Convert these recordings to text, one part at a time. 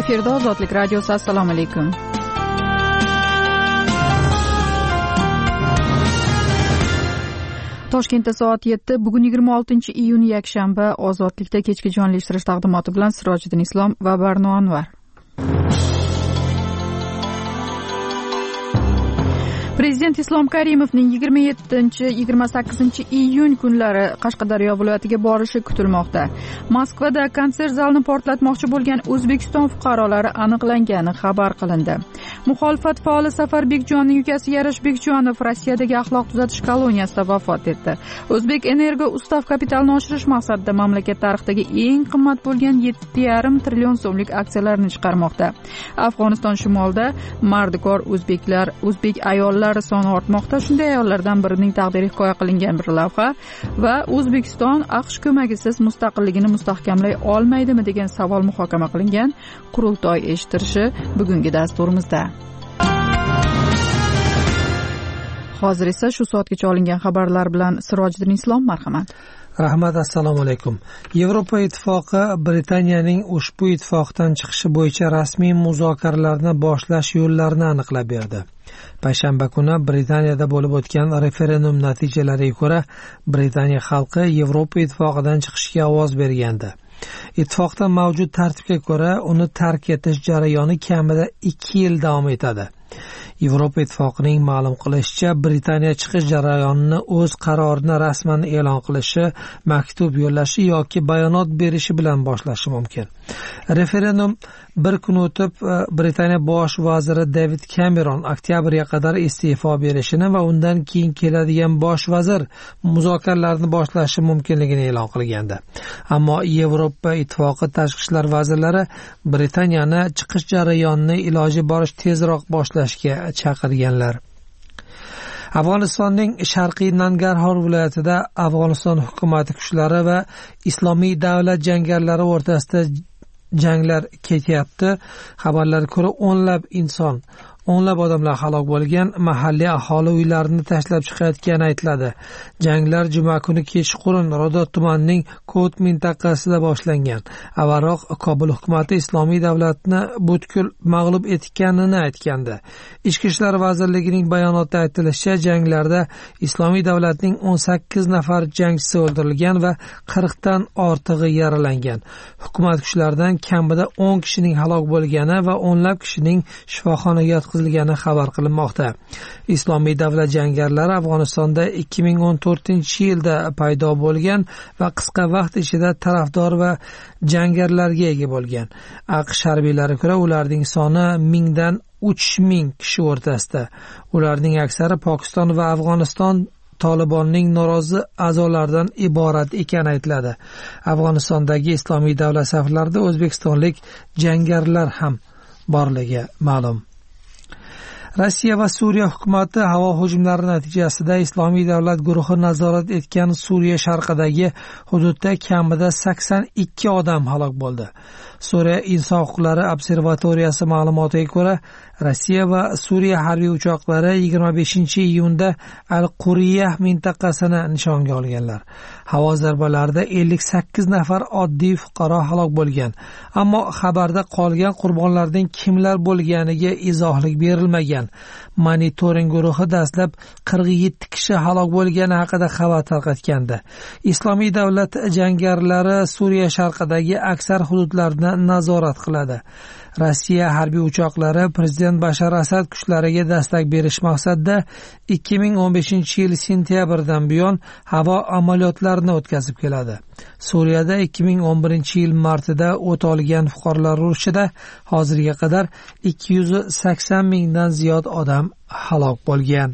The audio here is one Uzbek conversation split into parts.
Efirda Ozodlik radiosi. Assalomu alaykum. Toshkentda soat 7. Bugun 26-iyun yakshanba. Ozodlikda kechki jonli eshittirish taqdimoti bilan Sirojiddin Islom va Barno Anvar. Prezident Islom Karimovning 27-28 kunlari Qashqadaryo viloyatiga borishi kutilmoqda. Moskvada konsert zalini portlatmoqchi bo'lgan O'zbekiston fuqarolari aniqlangani xabar qilindi. Muxolifat faoli Safar Bekjonning ukasi Yarash Bekjonov Rossiyadagi axloq tuzatish koloniyasida vafot etdi. O'zbek Energo ustav kapitalni oshirish maqsadida mamlakat tarixidagi eng qimmat bo'lgan 7,5 trillion so'mlik aksiyalarni chiqarmoqda. Afg'oniston shimolida mardikor o'zbek ayollar soni ortmoqda. Shunday ayollardan birining taqdiri hikoya qilingan bir lavha va O'zbekiston AQSh ko'magisiz mustaqilligini mustahkamlay olmaydimi degan savol muhokama qilingan qurultoy eshittirishi bugungi dasturimizda. Hozir esa shu soatgacha olingan xabarlar bilan Sirojiddin Islom, marhamat. Rahmat, assalomu alaykum. Yevropa ittifoqi Britaniyaning ushbu ittifoqdan chiqishi bo'yicha rasmiy muzokaralarni boshlash yo'llarini aniqlab berdi. Payshanba kuni Britaniyada bo'lib o'tgan referendum natijalariga ko'ra Britaniya xalqi Yevropa ittifoqidan chiqishga ovoz bergandi. Ittifoqda mavjud tartibga ko'ra uni tark etish jarayoni kamida 2 yil davom etadi. Yevropa ittifoqining ma'lum qilishicha, Britaniya chiqish jarayonini o'z qarorini rasman e'lon qilishi, maktub yo'llashi yoki bayonot berishi bilan boshlashi mumkin. Referendum bir kun o'tib, Britaniya bosh vaziri David Cameron oktyabrga qadar iste'fo berishini va undan keyin keladigan bosh vazir muzokaralarni boshlashi mumkinligini e'lon qilgandi. Ammo Yevropa ittifoqi tashqi ishlar vazirlari Britaniyani chiqish jarayonini iloji boricha tezroq boshlashga chaqirganlar. Afg'onistonning sharqiy Nangarhor viloyatida Afg'oniston hukumati kuchlari va Islomiy davlat jangarilari o'rtasida janglar ketyapti. Xabarlarga ko'ra o'nlab odamlar halok bo'lgan, mahalliy aholi uylarini tashlab chiqayotgani aytiladi. Janglar juma kuni kechqurun Rodot tumanining Kot mintaqasida boshlangan. Avvalroq Kobul hukumati Islomiy davlatni butkul mag'lub etganini aytgandi. Ichki ishlar vazirligining bayonotida aytilishicha, janglarda Islomiy davlatning 18 nafar jangchisi o'ldirilgan va 40 dan ortig'i yaralangan. Hukumat kuchlaridan kamida 10 kishining halok bo'lgani va o'nlab kishining shifoxonaga yotqizilgani xabar qilinmoqda. Islomiy davlat jangarilari Afg'onistonda 2014-yilda paydo bo'lgan va qisqa vaqt ichida tarafdor va jangarilarga ega bo'lgan. AQSh harbiylariga ko'ra ularning soni 1000 dan 3000 kishi o'rtasida. Ularning aksari Pokiston va Afg'oniston Tolibonning norozi a'zolaridan iborat ekani aytiladi. Afg'onistondagi Islomiy davlat saflarida o'zbekistonlik jangarilar ham borligi ma'lum. Rossiya va Suriya hukumati havo hujumlari natijasida Islomiy davlat guruhi nazorat etgan Suriya sharqidagi hududda kamida 82 odam halok bo'ldi. Suriya inson huquqlari observatoriyasi ma'lumotiga ko'ra, Rossiya va Suriya harbiy uchoqlari 25-iyunda Al-Quriyah mintaqasini nishonga olganlar. Havo zarbalarida 58 nafar oddiy fuqaro halok bo'lgan. Ammo xabarda qolgan qurbonlarning kimlar bo'lganiga izohlik berilmagan. Monitoring guruhi dastlab 47 kishi halok bo'lgani haqida xabar tarqatgandi. Islomiy davlat jangarilari Suriya sharqidagi aksar hududlarni nazorat qiladi. Rossiya harbiy uchoqlari prezident Bashar Asad kuchlariga dastak berish maqsadida 2015-yil sentyabrdan buyon havo amaliyotlarini o'tkazib keladi. Suriyada 2011-yil martida o't olgan fuqarolar urushida hozirga qadar 280 mingdan ziyod odam halok bo'lgan.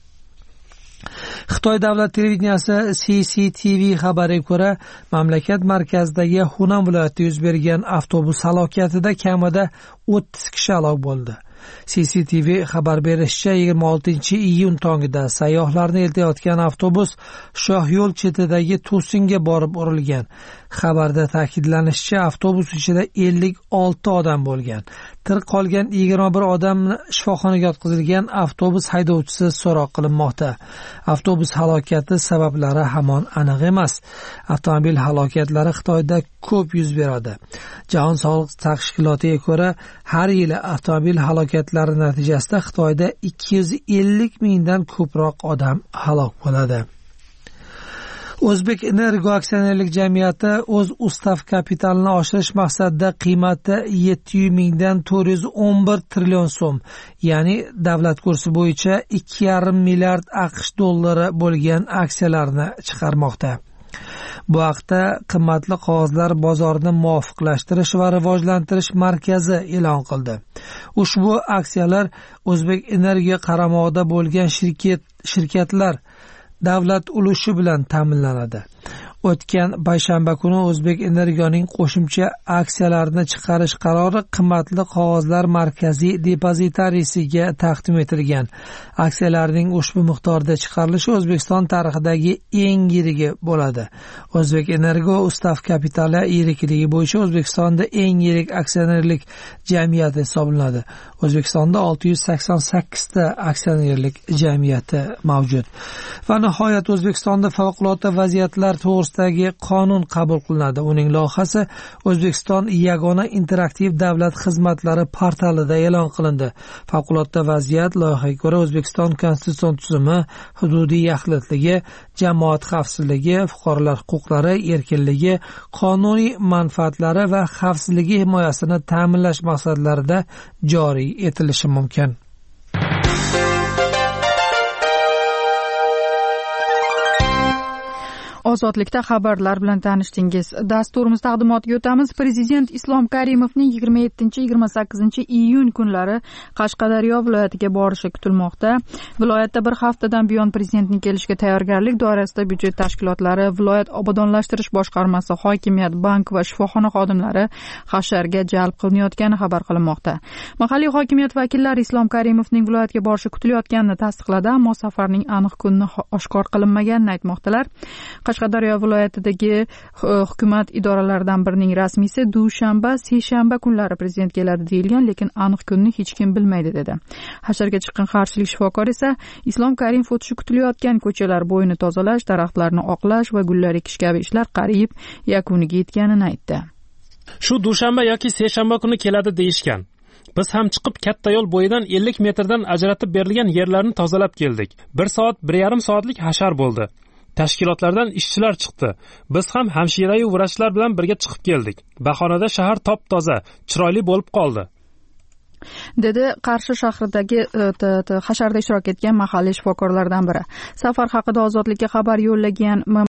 Xitoy davlat televideniyasi CCTV xabariga ko'ra, mamlakat markazidagi Hunan viloyatida yuz bergan avtobus halokatida kamida 30 kishi halok bo'ldi. CCTV xabar berishicha, 26-iyun tongida sayyohlarni eltayotgan avtobus Shohyo'l chetidagi to'singa borib urilgan. Xabarda ta'kidlanishicha, avtobus ichida 56 odam bo'lgan. tirik qolgan 21 odamni shifoxonaga yotqizilgan avtobus haydovchisi so'roq qilinmoqda. Avtobus halokati sabablari hamon aniq emas. Avtomobil halokatlari Xitoyda ko'p yuz beradi. Jahon sog'liqni tashkilotiga ko'ra, har yili avtomobil halokatlari natijasida Xitoyda 250 mingdan ko'proq odam halok bo'ladi. O'zbek Energo aksionerlik jamiyati o'z ustav kapitalini oshirish maqsadida qiymati 700 mingdan 411 trillion so'm, ya'ni davlat kursi bo'yicha 2,5 milliard AQSh dollari bo'lgan aksiyalarni chiqarmoqda. Bu haqda qimmatli qog'ozlar bozorini muvofiqlashtirish va rivojlantirish markazi e'lon qildi. Ushbu aksiyalar O'zbek Energo qaramog'ida bo'lgan shirkatlar davlat ulushi bilan ta'minlanadi. O'tgan payshanba kuni O'zbek Energoning qo'shimcha aksiyalarini chiqarish qarori qimmatli qog'ozlar markaziy depozitariysiga taqdim etilgan. Aksiyalarning ushbu miqdorda chiqarilishi O'zbekiston tarixidagi eng yirigi bo'ladi. O'zbek Energo ustav kapitali yirikligi bo'yicha O'zbekistonda eng yirik aksionerlik jamiyati hisoblanadi. O'zbekistonda 688 ta aksionerlik jamiyati mavjud. Va nihoyat O'zbekistonda favqulodda vaziyatlar to'g'risidagi qonun qabul qilinadi. Uning loyihasi O'zbekiston yagona interaktiv davlat xizmatlari portalida e'lon qilindi. Favqulodda vaziyat loyihaga ko'ra O'zbekiston konstitutsion tuzumi, hududiy yaxlitligi, jamoat xavfsizligi, fuqarolar huquqlari, erkinligi, qonuniy manfaatlari va xavfsizligi himoyasini ta'minlash maqsadlarida joriy etilishi mumkin. Ozodlikda xabarlar bilan tanishdingiz. Dasturimiz taqdimotiga o'tamiz. Prezident Islom Karimovning 27-28 iyun kunlari Qashqadaryo viloyatiga borishi kutilmoqda. Viloyatda bir haftadan buyon prezidentning kelishiga tayyorgarlik doirasida byudjet tashkilotlari, viloyat obodonlashtirish boshqarmasi, hokimiyat, bank va shifoxona xodimlari hasharga jalb qilinayotgani xabar qilinmoqda. Mahalliy hokimiyat vakillari Islom Karimovning viloyatga borishi kutilayotganini tasdiqladi, ammo safarning aniq kunini oshkor qilinmaganini aytmoqdalar. Qashqadaryo viloyatidagi hukumat idoralaridan birining rasmiysi dushanba, seshanba kunlari prezident keladi deyilgan, lekin aniq kunni hech kim bilmaydi dedi. Hasharga chiqqan qarshilik shifokor esa Islom Karimov o'tishi kutilayotgan ko'chalar bo'yini tozalash, daraxtlarni oqlash va gullar ekish kabi ishlar qariyb yakuniga yetganini aytdi. Shu dushanba yoki seshanba kuni keladi deyishgan. Biz ham chiqib katta yo'l bo'yidan 50 metrdan ajratib berilgan yerlarni tozalab keldik. 1 soat, 1,5 soatlik hashar bo'ldi. Tashkilotlardan ishchilar chiqdi. Biz ham hamshira-yu vrachlar bilan birga chiqib keldik. Bahonada shahar top-toza, chiroyli bo'lib qoldi. dedi Qarshi shahridagi hasharda ishtirok etgan mahalliy shifokorlardan biri. Safar haqida Ozodlikka xabar yo'llagan